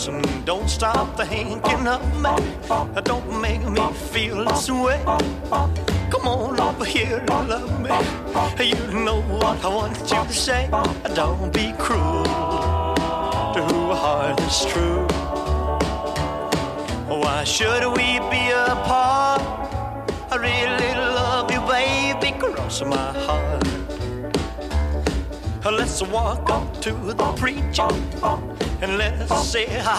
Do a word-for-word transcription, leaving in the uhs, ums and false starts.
Don't stop thinking of me. Don't make me feel this way. Come on over here and love me. You know what I want you to say. Don't be cruel to a heart that's true. Why should we be apart? I really love you, baby, cross my heart. Let's walk up to the preacher and let's say